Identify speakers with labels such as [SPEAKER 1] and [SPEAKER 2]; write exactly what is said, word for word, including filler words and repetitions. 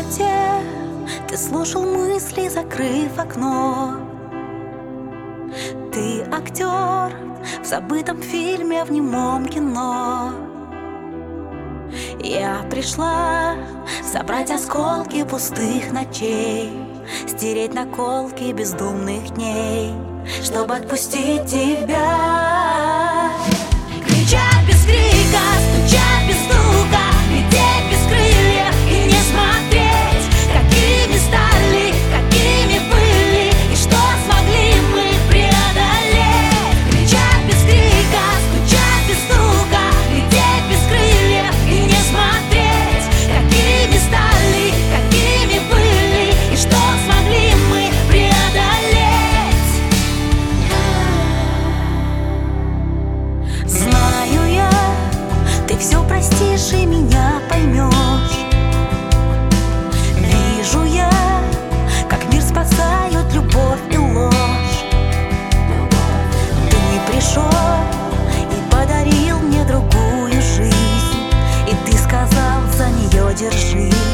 [SPEAKER 1] темноте ты слушал мысли, закрыв окно. Ты актер в забытом фильме, в немом кино. Я пришла собрать осколки пустых ночей, стереть наколки бездумных дней, чтобы отпустить тебя. Кричать без крика, стучать без стука, лететь без крыльев и не смотреть, какими стали, какими были и что смогли мы преодолеть. Кричать без крика, стучать без стука, лететь без крыльев и не смотреть, какими стали, какими были и что смогли мы преодолеть. Знаю я, ты все простишь и меня поймешь. Вижу я, как мир спасают любовь и ложь. Ты пришел и подарил мне другую жизнь, и ты сказал, за нее держись.